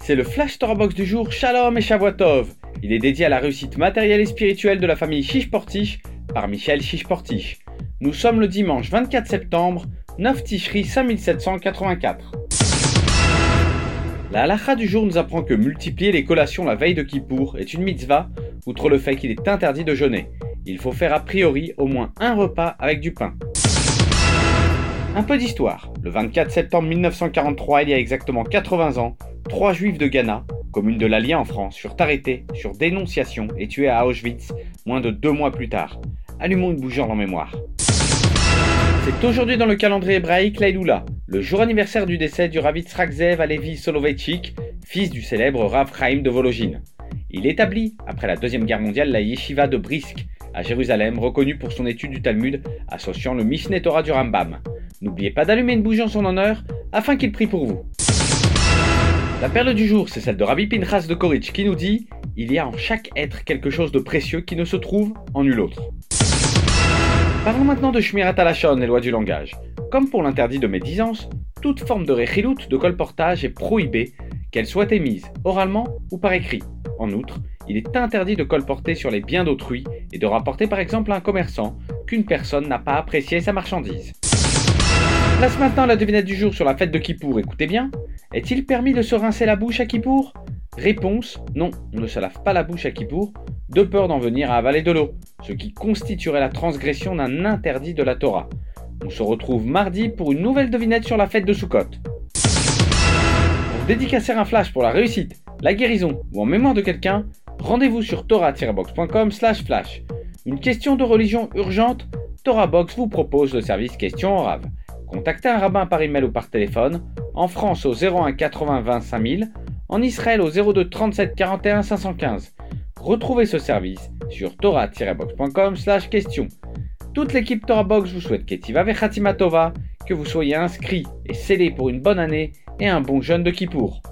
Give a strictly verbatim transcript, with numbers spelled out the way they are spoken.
C'est le Flash Torah Box du jour, Shalom et Shavua Tov. Il est dédié à la réussite matérielle et spirituelle de la famille Shish-Portish par Michel Shish-Portish. Nous sommes le dimanche vingt-quatre septembre, neuf Tishri cinq mille sept cent quatre-vingt-quatre. La halakha du jour nous apprend que multiplier les collations la veille de Kippour est une mitzvah, outre le fait qu'il est interdit de jeûner. Il faut faire a priori au moins un repas avec du pain. Un peu d'histoire. Le vingt-quatre septembre mille neuf cent quarante-trois, il y a exactement quatre-vingts ans, trois juifs de Ghana, commune de l'Allier en France, furent arrêtés sur dénonciation et tués à Auschwitz moins de deux mois plus tard. Allumons une bougie en mémoire. C'est aujourd'hui dans le calendrier hébraïque l'Aïloula, le jour anniversaire du décès du Rav Yitzhak Zev Halevi Soloveitchik, fils du célèbre Rav Chaim de Volojine. Il établit, après la Deuxième Guerre mondiale, la Yeshiva de Brisk, à Jérusalem, reconnue pour son étude du Talmud, associant le Mishneh Torah du Rambam. N'oubliez pas d'allumer une bougie en son honneur, afin qu'il prie pour vous. La perle du jour, c'est celle de Rabbi Pinchas de Koritch, qui nous dit « Il y a en chaque être quelque chose de précieux qui ne se trouve en nul autre ». Parlons maintenant de Shmirat HaLashon, les lois du langage. Comme pour l'interdit de médisance, toute forme de rechilut, de colportage est prohibée, qu'elle soit émise oralement ou par écrit. En outre, il est interdit de colporter sur les biens d'autrui et de rapporter par exemple à un commerçant qu'une personne n'a pas apprécié sa marchandise. Place maintenant la devinette du jour sur la fête de Kippour, écoutez bien. Est-il permis de se rincer la bouche à Kippour ? Réponse, non, on ne se lave pas la bouche à Kippour, de peur d'en venir à avaler de l'eau, ce qui constituerait la transgression d'un interdit de la Torah. On se retrouve mardi pour une nouvelle devinette sur la fête de Sukkot. Pour dédicacer un flash pour la réussite, la guérison ou en mémoire de quelqu'un, rendez-vous sur torah tiret box point com slash flash. Une question de religion urgente, Torah Box vous propose le service question en rave. Contactez un rabbin par email ou par téléphone, en France au zéro un quatre-vingts vingt cinq mille, en Israël au zéro deux trente-sept quarante et un cinq cent quinze. Retrouvez ce service sur torah tiret box point com slash question. Toute l'équipe Torah Box vous souhaite Ketiva ve Chatima Tova, que vous soyez inscrit et scellé pour une bonne année et un bon jeûne de Kippour.